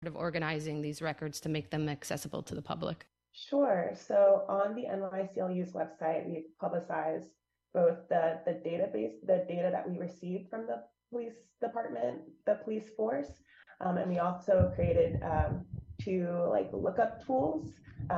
of organizing these records to make them accessible to the public? Sure. So on the NYCLU's website, we publicize both the database, the data that we received from the police department, the police force, and we also created two lookup tools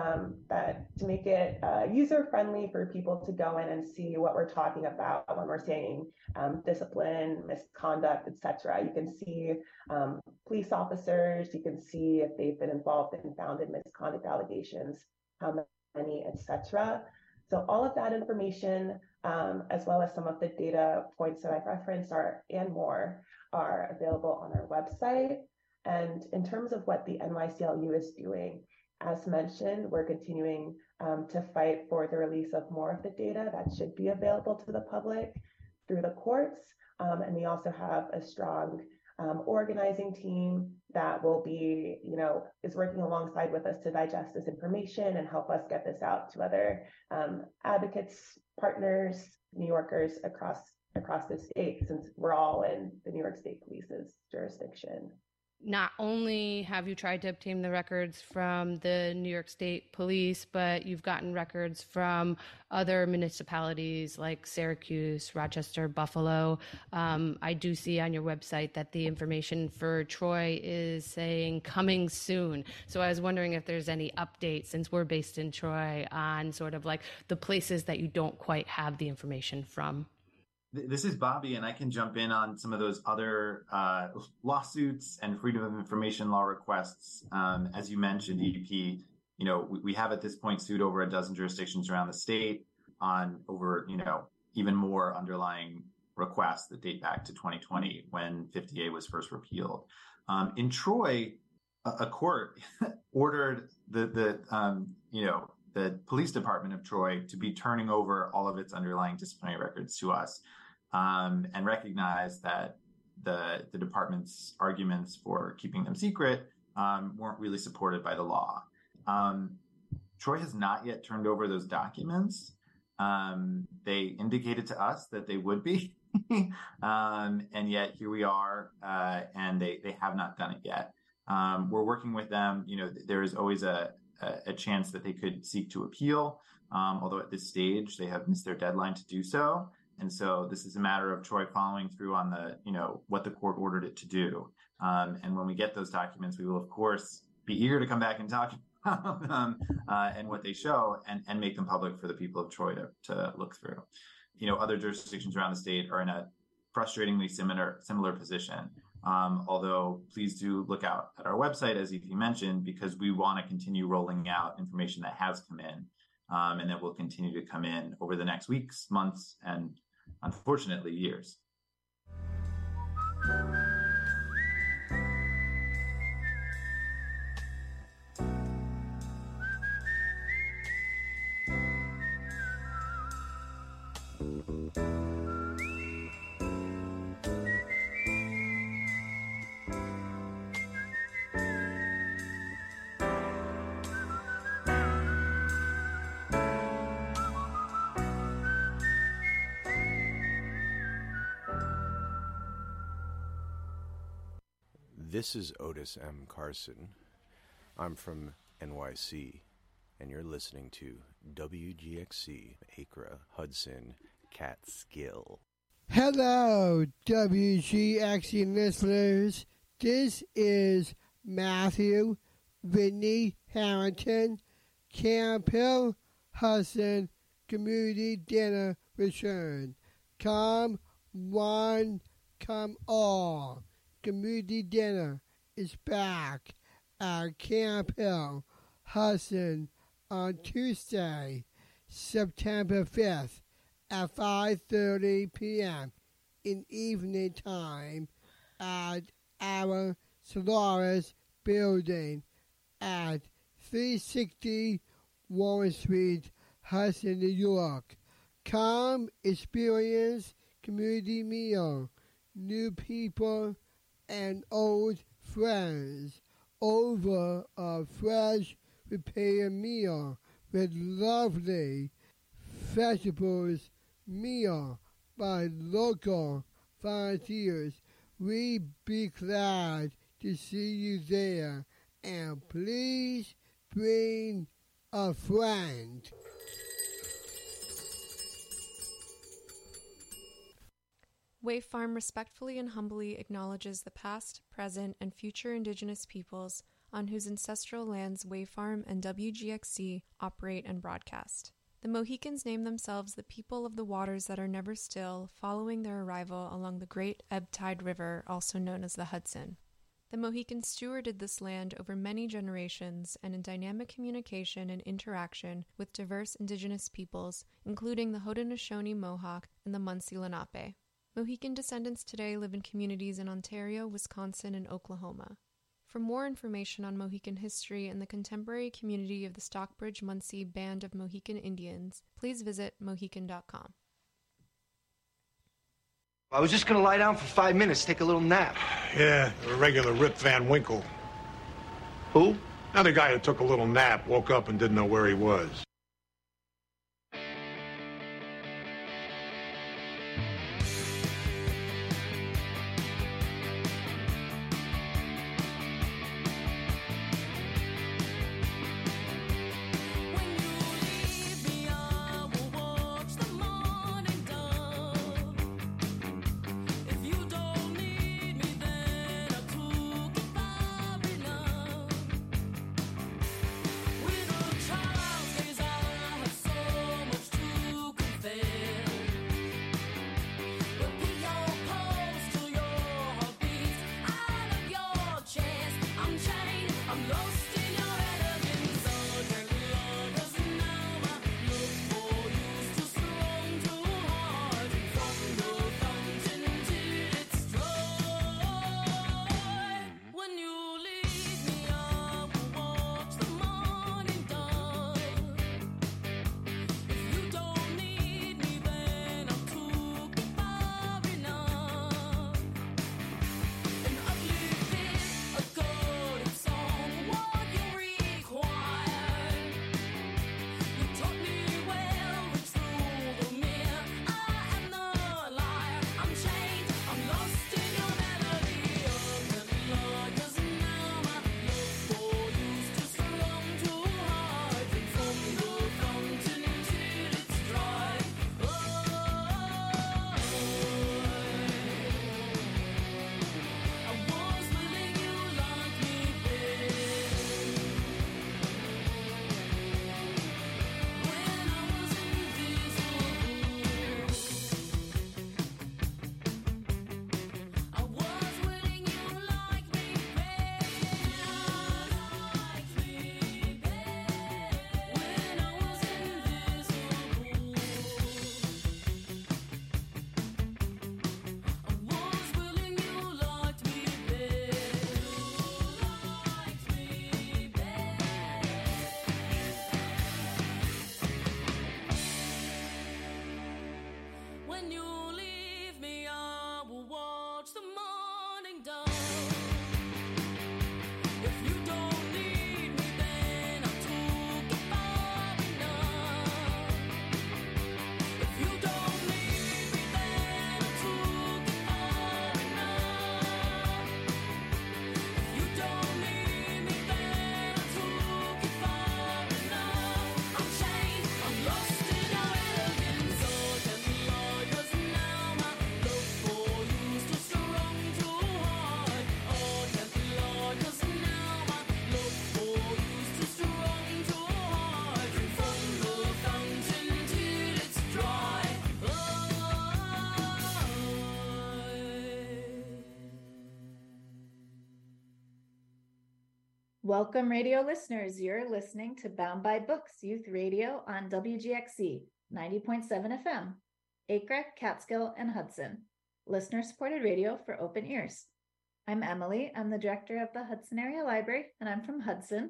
that to make it user friendly for people to go in and see what we're talking about when we're saying discipline, misconduct, etc. You can see police officers, you can see if they've been involved in found in misconduct allegations, how many, etc. So all of that information, as well as some of the data points that I've referenced and more are available on our website. And in terms of what the NYCLU is doing, as mentioned, we're continuing to fight for the release of more of the data that should be available to the public through the courts. And we also have a strong organizing team that will be, is working alongside with us to digest this information and help us get this out to other advocates, partners, New Yorkers across the state, since we're all in the New York State Police's jurisdiction. Not only have you tried to obtain the records from the New York State Police, but you've gotten records from other municipalities like Syracuse, Rochester, Buffalo. I do see on your website that the information for Troy is saying coming soon. So I was wondering if there's any update, since we're based in Troy, on sort of like the places that you don't quite have the information from. This is Bobby, and I can jump in on some of those other lawsuits and freedom of information law requests. As you mentioned, EDP, we have at this point sued over a dozen jurisdictions around the state on over, even more underlying requests that date back to 2020 when 50A was first repealed. In Troy, a court ordered the police department of Troy to be turning over all of its underlying disciplinary records to us. And recognize that the department's arguments for keeping them secret weren't really supported by the law. Troy has not yet turned over those documents. They indicated to us that they would be, and yet here we are, and they have not done it yet. We're working with them. There is always a chance that they could seek to appeal, although at this stage they have missed their deadline to do so. And so this is a matter of Troy following through on what the court ordered it to do. And when we get those documents, we will, of course, be eager to come back and talk about them and what they show and make them public for the people of Troy to look through. Other jurisdictions around the state are in a frustratingly similar position. Although please do look out at our website, as Efi mentioned, because we want to continue rolling out information that has come in and that will continue to come in over the next weeks, months, and unfortunately, years. This is Otis M. Carson. I'm from NYC, and you're listening to WGXC, Acra, Hudson, Catskill. Hello, WGXC listeners. This is Matthew Whitney Harrington, Camp Hill, Hudson Community Dinner Return. Come one, come all. Community dinner is back at Camp Hill, Hudson on Tuesday, September 5th at 5:30 p.m. in evening time at our Solaris building at 360 Warren Street, Hudson, New York. Come experience community meal, new people, and old friends over a fresh prepared meal with lovely vegetables meal by local volunteers. We'd be glad to see you there and please bring a friend. Wave Farm respectfully and humbly acknowledges the past, present, and future Indigenous peoples on whose ancestral lands Wave Farm and WGXC operate and broadcast. The Mohicans name themselves the people of the waters that are never still, following their arrival along the great ebb tide river, also known as the Hudson. The Mohicans stewarded this land over many generations and in dynamic communication and interaction with diverse Indigenous peoples, including the Haudenosaunee Mohawk and the Munsee Lenape. Mohican descendants today live in communities in Ontario, Wisconsin, and Oklahoma. For more information on Mohican history and the contemporary community of the Stockbridge-Munsee Band of Mohican Indians, please visit mohican.com. I was just going to lie down for 5 minutes, take a little nap. Yeah, a regular Rip Van Winkle. Who? Another guy who took a little nap, woke up and didn't know where he was. Welcome, radio listeners. You're listening to Bound by Books Youth Radio on WGXC 90.7 FM, Acre, Catskill, and Hudson. Listener-supported radio for open ears. I'm Emily. I'm the director of the Hudson Area Library, and I'm from Hudson.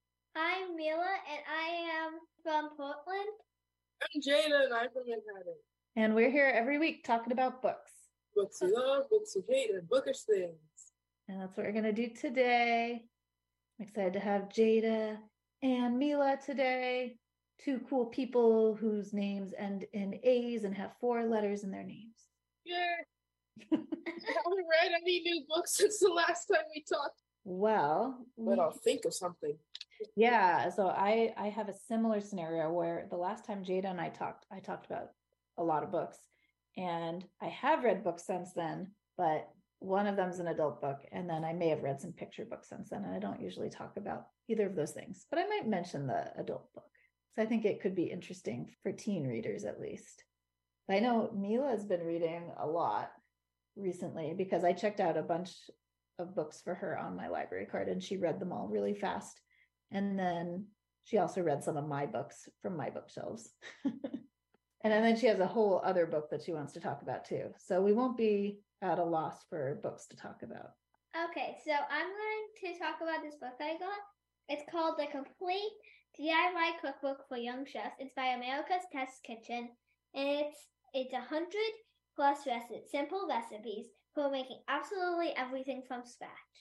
I'm Mila, and I am from Portland. I'm Jada, and I'm from Manhattan. And we're here every week talking about books. Books we love, books we hate, and bookish things. And that's what we're going to do today. I'm excited to have Jada and Mila today. Two cool people whose names end in A's and have 4 letters in their names. Yeah. I haven't read any new books since the last time we talked. Well, But I'll think of something. yeah, so I have a similar scenario where the last time Jada and I talked about a lot of books, and I have read books since then, but one of them's an adult book, and then I may have read some picture books since then, and I don't usually talk about either of those things, but I might mention the adult book. So I think it could be interesting for teen readers at least. I know Mila has been reading a lot recently because I checked out a bunch of books for her on my library card, and she read them all really fast. And then she also read some of my books from my bookshelves. And then she has a whole other book that she wants to talk about too. So we won't be at a loss for books to talk about. Okay, so I'm going to talk about this book I got. It's called The Complete DIY Cookbook for Young Chefs. It's by America's Test Kitchen, and it's 100 plus simple recipes for making absolutely everything from scratch.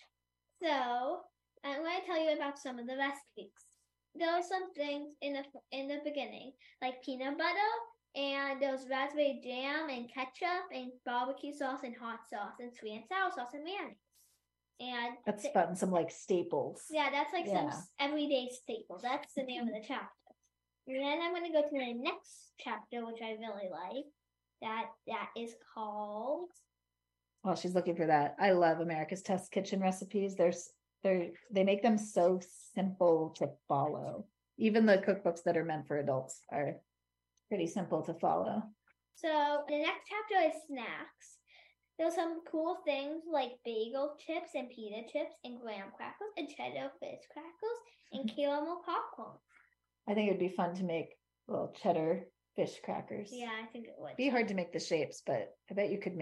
So I'm going to tell you about some of the recipes. There are some things in the beginning, like peanut butter, and there's raspberry jam and ketchup and barbecue sauce and hot sauce and sweet and sour sauce and mayonnaise. And that's fun, some like staples. Yeah, that's like some everyday staples. That's the name of the chapter. And then I'm going to go to the next chapter, which I really like. That is called... Well, she's looking for that. I love America's Test Kitchen recipes. They make them so simple to follow. Even the cookbooks that are meant for adults are pretty simple to follow. So the next chapter is snacks. There's some cool things like bagel chips and pita chips and graham crackers and cheddar fish crackers and caramel popcorn. I think it would be fun to make little cheddar fish crackers. Yeah, I think it would. It'd be hard to make the shapes, but I bet you could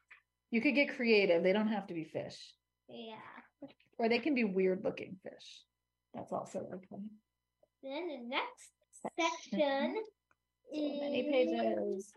get creative. They don't have to be fish. Yeah. Or they can be weird looking fish. That's also okay. Then the next section so many pages.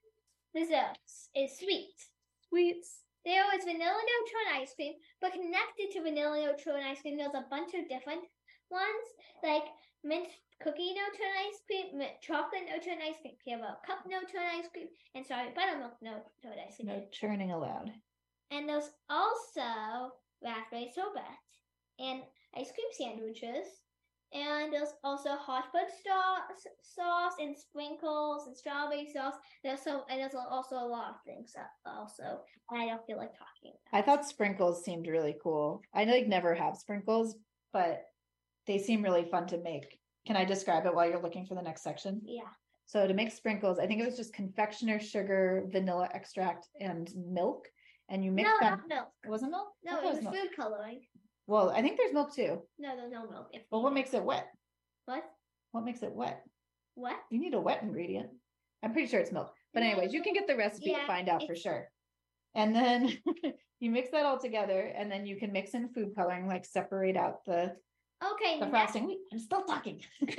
Desserts is sweets. There is vanilla no-churn ice cream, but connected to vanilla no-churn ice cream, there's a bunch of different ones, like mint cookie no-churn ice cream, mint chocolate no-churn ice cream, caramel cup no-churn ice cream, and strawberry buttermilk no-churn ice cream. No churning allowed. And there's also raspberry sorbet and ice cream sandwiches. And there's also hot fudge sauce and sprinkles and strawberry sauce. There's also a lot of things also I don't feel like talking about. I thought sprinkles seemed really cool. I never have sprinkles, but they seem really fun to make. Can I describe it while you're looking for the next section? Yeah. So to make sprinkles, I think it was just confectioner sugar, vanilla extract, and milk. And you mix that. No, not milk. It wasn't milk? No, it was food coloring. Well, I think there's milk too. No, there's no milk. Well, what makes it wet? What? What makes it wet? What? You need a wet ingredient. I'm pretty sure it's milk. But anyways, you can get the recipe to find out for sure. And then you mix that all together, and then you can mix in food coloring, like separate out the frosting. Wait, I'm still talking.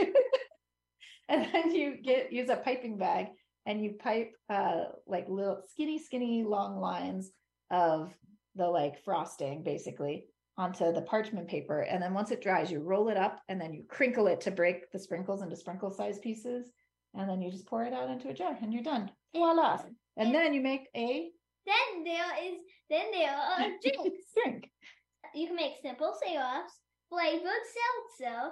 And then you use a piping bag, and you pipe like little skinny long lines of the like frosting basically onto the parchment paper. And then once it dries, you roll it up and then you crinkle it to break the sprinkles into sprinkle size pieces. And then you just pour it out into a jar and you're done. Voila. And then you make a... Then there are drinks. Drink. You can make simple syrups, flavored seltzer,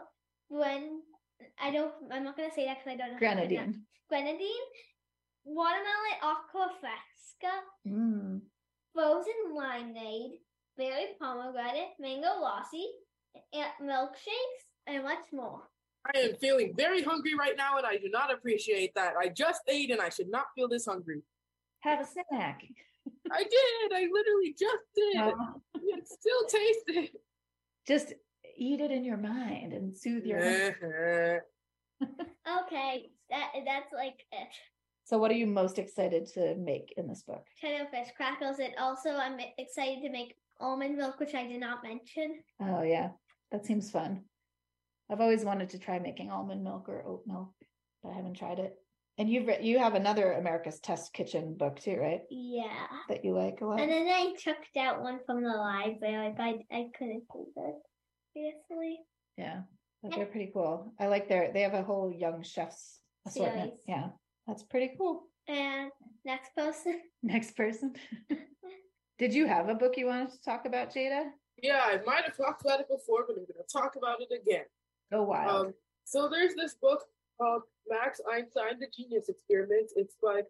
I'm not going to say that because I don't know. Grenadine. Watermelon aqua fresca, frozen limeade, berry pomegranate, mango lassi, milkshakes, and much more. I am feeling very hungry right now, and I do not appreciate that. I just ate, and I should not feel this hungry. Have a snack. I did. I literally just did. It still tasted. Just eat it in your mind and soothe your mind. Okay, that's like it. So what are you most excited to make in this book? Cheddar fish crackers, and also I'm excited to make almond milk, which I did not mention. Oh yeah, that seems fun. I've always wanted to try making almond milk or oat milk, but I haven't tried it. And you have another America's Test Kitchen book too, right? Yeah. That you like a lot. And then I took that one from the library, but I couldn't do it, seriously. Yeah, but they're pretty cool. I like they have a whole young chef's assortment. Series. Yeah, that's pretty cool. And next person. Next person. Did you have a book you wanted to talk about, Jada? Yeah, I might have talked about it before, but I'm going to talk about it again. Go wild. So there's this book called Max Einstein, The Genius Experiment. It's by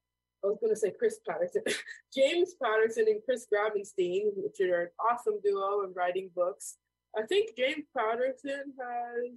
Chris Patterson, James Patterson and Chris Grabenstein, which are an awesome duo in writing books. I think James Patterson has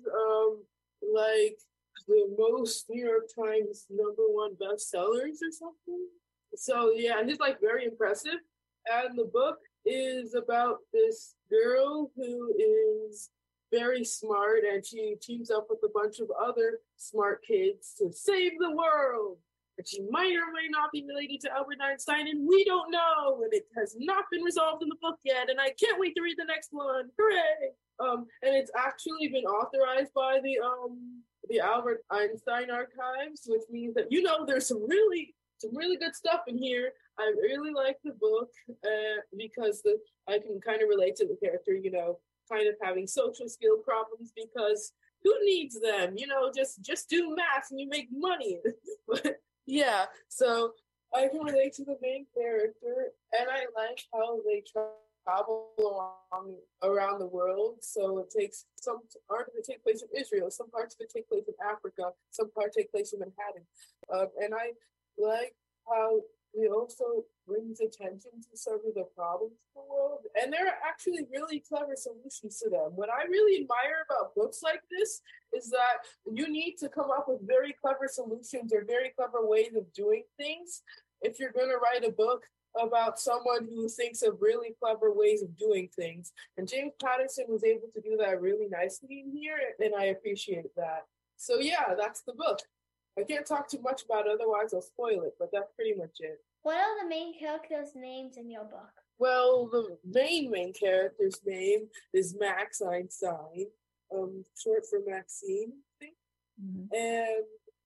like the most New York Times #1 bestsellers or something. So yeah, he's like very impressive. And the book is about this girl who is very smart, and she teams up with a bunch of other smart kids to save the world. And she might or may not be related to Albert Einstein, and we don't know, and it has not been resolved in the book yet, and I can't wait to read the next one. Hooray! And it's actually been authorized by the Albert Einstein Archives, which means that, you know, there's some really good stuff in here. I really like the book because I can kind of relate to the character, you know, kind of having social skill problems, because who needs them? You know, just do math and you make money. But yeah, so I can relate to the main character, and I like how they travel around the world. So it takes some part of it take place in Israel, some parts of it take place in Africa, some parts take place in Manhattan, and I like how it also brings attention to some of the problems in the world, and there are actually really clever solutions to them. What I really admire about books like this is that you need to come up with very clever solutions or very clever ways of doing things if you're going to write a book about someone who thinks of really clever ways of doing things. And James Patterson was able to do that really nicely in here, and I appreciate that. So yeah, that's the book. I can't talk too much about it, otherwise I'll spoil it, but that's pretty much it. What are the main characters' names in your book? Well, the main character's name is Max Einstein, short for Maxine, I think. Mm-hmm. And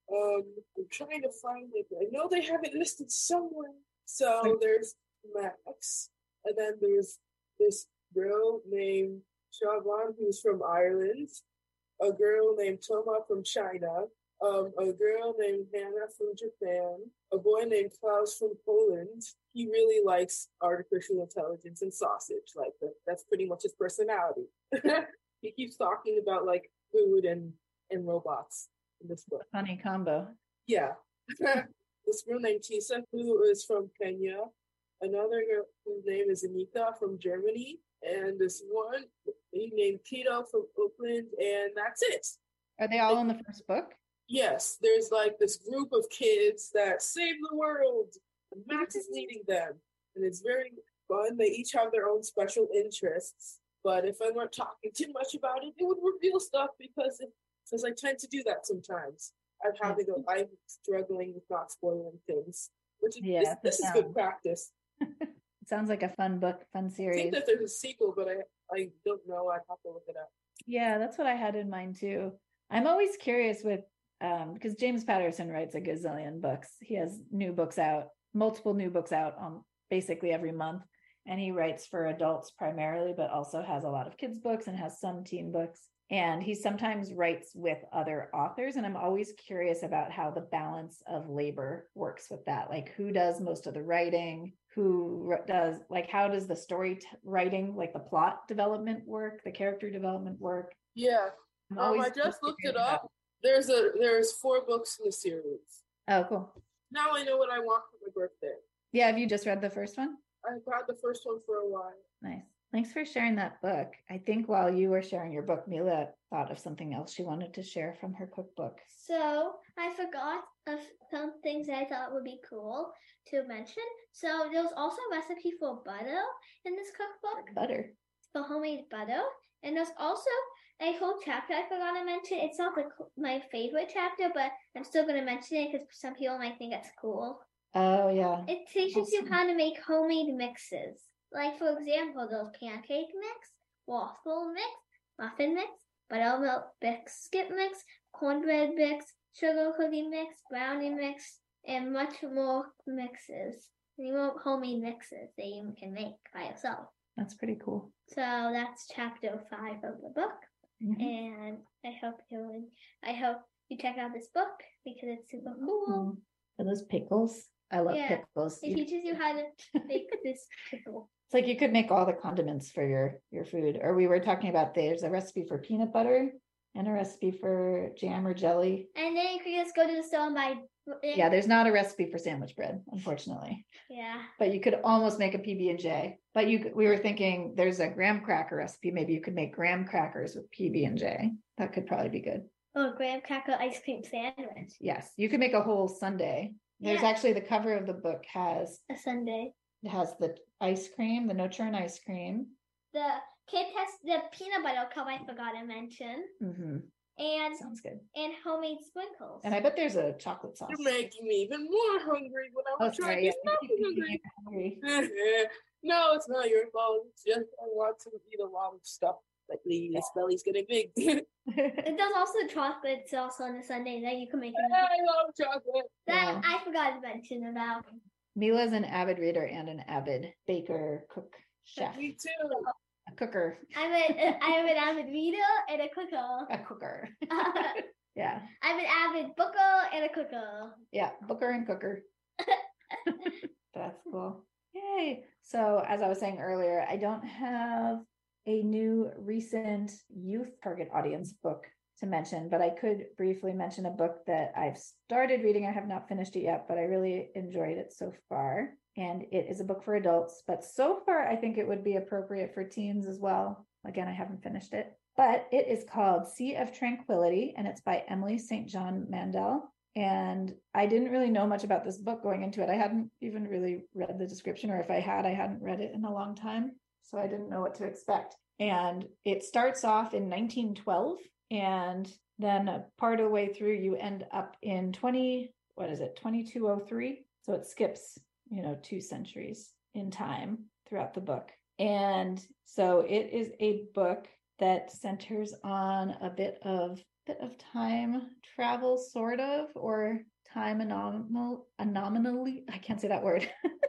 I'm trying to find it. I know they have it listed somewhere. So there's Max, and then there's this girl named Siobhan, who's from Ireland, a girl named Toma from China, a girl named Hannah from Japan, a boy named Klaus from Poland. He really likes artificial intelligence and sausage. Like that's pretty much his personality. He keeps talking about like food and robots in this book. Funny combo. Yeah. This girl named Tisa, who is from Kenya. Another girl whose name is Anika from Germany. And this one named Tito from Oakland. And that's it. Are they all in the first book? Yes, there's like this group of kids that save the world. Max is leading them, and it's very fun. They each have their own special interests, but if I weren't talking too much about it, it would reveal stuff because I tend to do that sometimes. I'm struggling with not spoiling things, which is this is good practice. It sounds like a fun book, fun series. I think that there's a sequel, but I don't know. I'd have to look it up. Yeah, that's what I had in mind too. I'm always curious with because James Patterson writes a gazillion books. He has multiple new books out basically every month. And he writes for adults primarily, but also has a lot of kids' books and has some teen books. And he sometimes writes with other authors. And I'm always curious about how the balance of labor works with that. Like who does most of the writing, how does the story writing, like the plot development work, the character development work? Yeah. I just looked it up. There's 4 books in the series. Oh, cool. Now I know what I want for my birthday. Yeah, have you just read the first one? I've had the first one for a while. Nice. Thanks for sharing that book. I think while you were sharing your book, Mila thought of something else she wanted to share from her cookbook. So I forgot of some things I thought would be cool to mention. So there was also a recipe for butter in this cookbook. Butter. For homemade butter. And there's also a whole chapter I forgot to mention. It's not my favorite chapter, but I'm still going to mention it because some people might think it's cool. Oh, yeah. It teaches you how to make homemade mixes. Like, for example, those pancake mix, waffle mix, muffin mix, buttermilk biscuit mix, cornbread mix, sugar cookie mix, brownie mix, and much more mixes. More homemade mixes that you can make by yourself. That's pretty cool. So that's chapter 5 of the book. Mm-hmm. And I hope you check out this book because it's super cool. Mm-hmm. Are those pickles? I love pickles. It teaches you how to make this pickle. It's like you could make all the condiments for your food. Or we were talking about there's a recipe for peanut butter and a recipe for jam or jelly. And then you could just go to the store and buy. Yeah, there's not a recipe for sandwich bread, unfortunately. Yeah. But you could almost make a PB&J. But we were thinking there's a graham cracker recipe. Maybe you could make graham crackers with PB&J. That could probably be good. Oh, graham cracker ice cream sandwich. Yes, you could make a whole sundae. There's actually the cover of the book has a sundae. It has the ice cream, the no churn ice cream. The kid has the peanut butter cup I forgot to mention. Mm-hmm. And sounds good. And homemade sprinkles. And I bet there's a chocolate sauce. You're making me even more hungry when I was trying to stop hungry. No, it's not your fault. It's just I want to eat a lot of stuff. Like this belly's getting big. There's also chocolate sauce on the sundae that you can make. I love chocolate. That I forgot to mention about. Mila's an avid reader and an avid baker, cook, chef. Me too. A cooker. I'm an avid reader and a cooker. A cooker. Yeah. I'm an avid booker and a cooker. Yeah, booker and cooker. That's cool. Yay. So as I was saying earlier, I don't have a new recent youth target audience book to mention, but I could briefly mention a book that I've started reading. I have not finished it yet, but I really enjoyed it so far. And it is a book for adults, but so far I think it would be appropriate for teens as well. Again, I haven't finished it, but it is called Sea of Tranquility, and it's by Emily St. John Mandel. And I didn't really know much about this book going into it. I hadn't even really read the description, or if I had, I hadn't read it in a long time. So I didn't know what to expect. And it starts off in 1912, and then part of the way through, you end up in 2203. So it skips, 2 centuries in time throughout the book. And so it is a book that centers on a bit of time travel, sort of, or time anomaly. I can't say that word.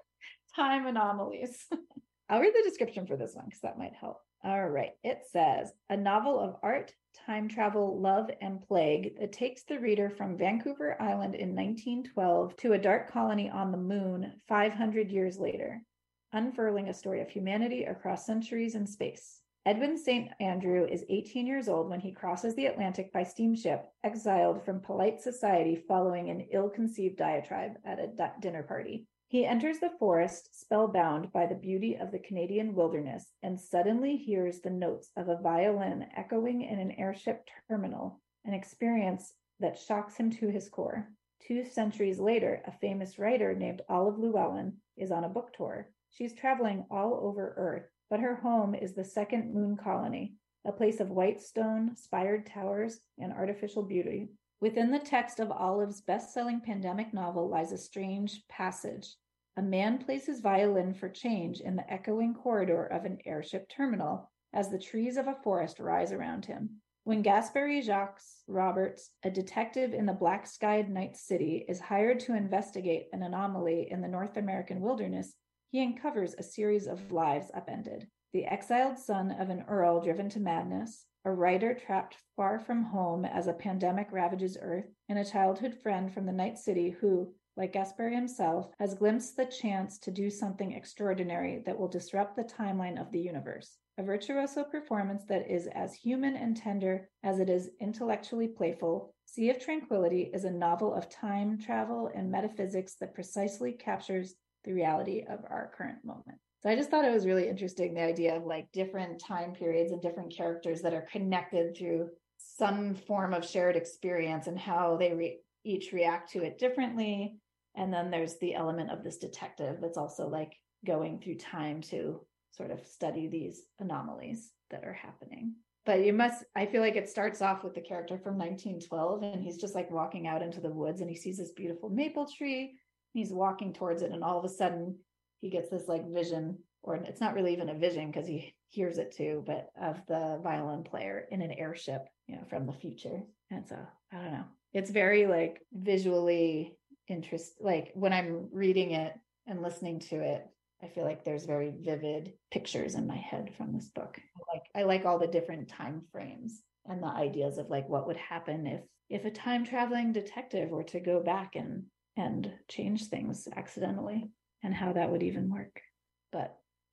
Time anomalies. I'll read the description for this one because that might help. All right. It says, a novel of art, time travel, love, and plague that takes the reader from Vancouver Island in 1912 to a dark colony on the moon 500 years later, unfurling a story of humanity across centuries and space. Edwin St. Andrew is 18 years old when he crosses the Atlantic by steamship, exiled from polite society following an ill-conceived diatribe at a dinner party. He enters the forest, spellbound by the beauty of the Canadian wilderness, and suddenly hears the notes of a violin echoing in an airship terminal, an experience that shocks him to his core. 2 centuries later, a famous writer named Olive Llewellyn is on a book tour. She's traveling all over Earth, but her home is the second moon colony, a place of white stone, spired towers, and artificial beauty. Within the text of Olive's best-selling pandemic novel lies a strange passage. A man plays his violin for change in the echoing corridor of an airship terminal as the trees of a forest rise around him. When Gaspard Jacques Roberts, a detective in the black-skied night city, is hired to investigate an anomaly in the North American wilderness, he uncovers a series of lives upended. The exiled son of an earl driven to madness, a writer trapped far from home as a pandemic ravages Earth, and a childhood friend from the night city who, like Gaspard himself, has glimpsed the chance to do something extraordinary that will disrupt the timeline of the universe. A virtuoso performance that is as human and tender as it is intellectually playful, Sea of Tranquility is a novel of time travel and metaphysics that precisely captures the reality of our current moment. So I just thought it was really interesting, the idea of like different time periods and different characters that are connected through some form of shared experience and how they each react to it differently. And then there's the element of this detective that's also like going through time to sort of study these anomalies that are happening. But I feel like it starts off with the character from 1912, and he's just like walking out into the woods and he sees this beautiful maple tree. He's walking towards it, and all of a sudden he gets this like vision, or it's not really even a vision because he hears it too, but of the violin player in an airship, from the future. And so, I don't know. It's very like visually like when I'm reading it and listening to it, I feel like there's very vivid pictures in my head from this book. I like all the different time frames and the ideas of like what would happen if a time traveling detective were to go back and change things accidentally, and how that would even work. But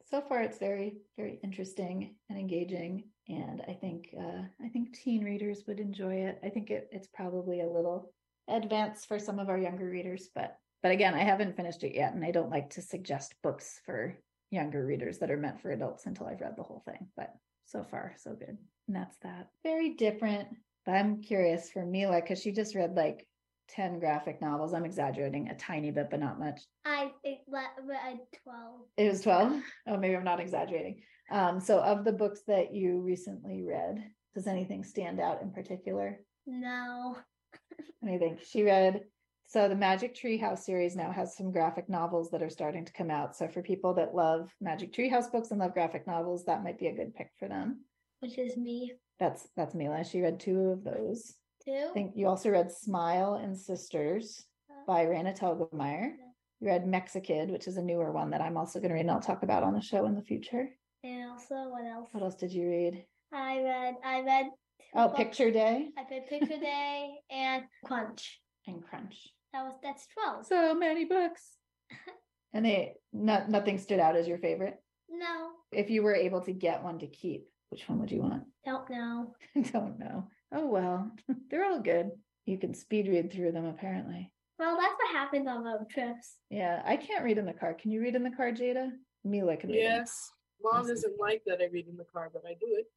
So far, it's very, very interesting and engaging. And I think teen readers would enjoy it. I think it's probably a little advanced for some of our younger readers, but again, I haven't finished it yet, and I don't like to suggest books for younger readers that are meant for adults until I've read the whole thing. But so far, so good. And that's that. Very different. But I'm curious for Mila, because she just read like 10 graphic novels. I'm exaggerating a tiny bit, but not much. I read 12. It was 12? Oh, maybe I'm not exaggerating. So of the books that you recently read, does anything stand out in particular? No. Anything? She read, so the Magic Tree House series now has some graphic novels that are starting to come out. So for people that love Magic Tree House books and love graphic novels, that might be a good pick for them. Which is me. That's Mila. She read 2 of those. 2? I think you also read Smile and Sisters by Raina Telgemeier. You read Mexikid, which is a newer one that I'm also going to read and I'll talk about on the show in the future. And also, what else? What else did you read? I read Oh, Picture Day. I read Picture Day and Crunch. And Crunch. That's 12. So many books. And nothing stood out as your favorite? No. If you were able to get one to keep, which one would you want? Don't know. Don't know. Oh, well, they're all good. You can speed read through them, apparently. Well, that's what happens on road trips. Yeah, I can't read in the car. Can you read in the car, Jada? Mila can read. Yes. Mom doesn't like that I read in the car, but I do it.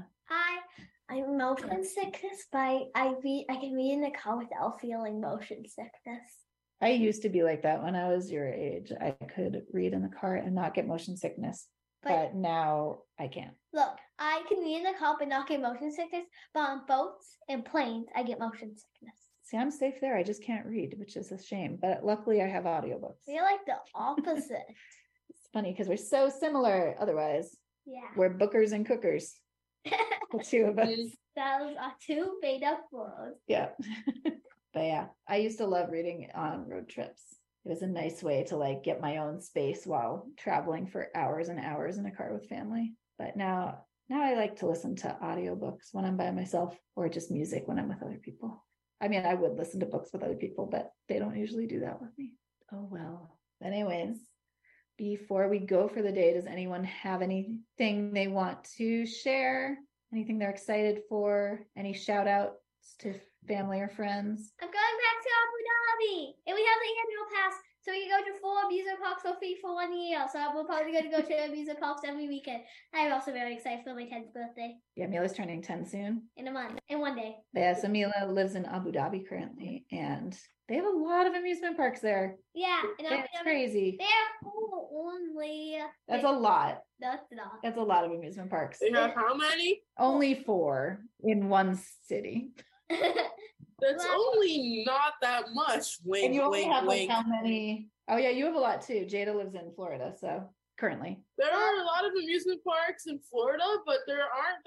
I'm motion sickness, but I can read in the car without feeling motion sickness. I used to be like that when I was your age. I could read in the car and not get motion sickness. But now I can't. Look, I can read in the car but not get motion sickness, but on boats and planes, I get motion sickness. See, I'm safe there. I just can't read, which is a shame. But luckily, I have audiobooks. We're like the opposite. It's funny because we're so similar otherwise. Yeah. We're bookers and cookers. The 2 of us. Those are 2 made up words. Yeah. But yeah, I used to love reading on road trips. It was a nice way to like get my own space while traveling for hours and hours in a car with family. But now I like to listen to audiobooks when I'm by myself or just music when I'm with other people. I mean, I would listen to books with other people, but they don't usually do that with me. Oh, well. Anyways, before we go for the day, does anyone have anything they want to share? Anything they're excited for? Any shout outs to family or friends? I'm going back to Abu Dhabi, and we have the annual pass, so we can go to 4 amusement parks for free for 1 year. So we're probably going to go to amusement parks every weekend. I'm also very excited for my 10th birthday. Yeah, Mila's turning 10 soon. In a month, in 1 day. Yeah, so Mila lives in Abu Dhabi currently, and they have a lot of amusement parks there. Yeah, it's crazy. They're full only. That's a lot. That's not. That's a lot of amusement parks. They have how many? Only 4 in one city. That's only not that much. Wink, and you only wink, have wink. like how many? Oh yeah, you have a lot too. Jada lives in Florida, so currently there are a lot of amusement parks in Florida, but there aren't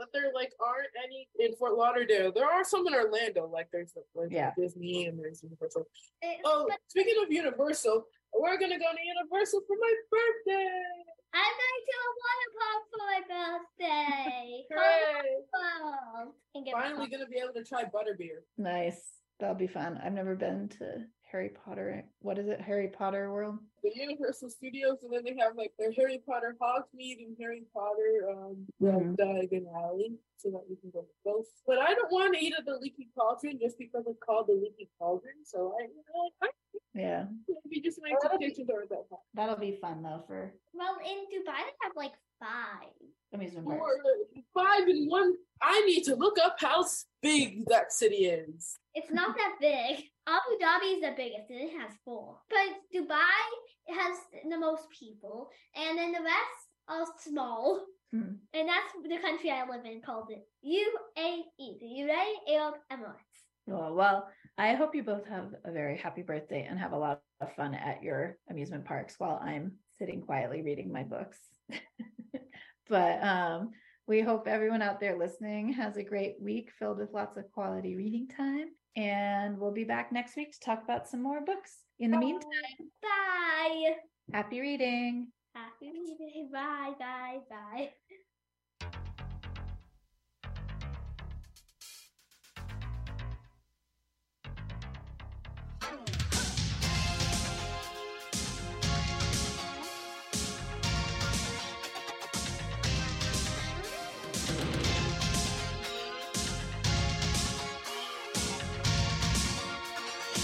any in Fort Lauderdale. There are some in Orlando, like there's Disney and there's Universal. Speaking of Universal, we're gonna go to Universal for my birthday. I'm going to a water park for my birthday. Hooray! Finally gonna be able to try butterbeer. Nice. That'll be fun. I've never been to Harry Potter. What is it? Harry Potter World? The Universal Studios, and then they have like their Harry Potter Hogsmeade and Harry Potter Diagon Alley, so that we can go to both. But I don't want to eat at the Leaky Cauldron just because it's called the Leaky Cauldron. So yeah. Maybe just my expectations are that high. That'll be fun though for. Well, in Dubai they have like 5 amusement parks. 5 in one. I need to look up how big that city is. It's not that big. Abu Dhabi is the biggest, and it has 4. But Dubai has the most people, and then the rest are small. And that's the country I live in, called it UAE, the United Arab Emirates. Oh, well, I hope you both have a very happy birthday and have a lot of fun at your amusement parks while I'm sitting quietly reading my books. But we hope everyone out there listening has a great week filled with lots of quality reading time. And we'll be back next week to talk about some more books. In the meantime, bye. Happy reading. Happy reading. Bye, bye, bye.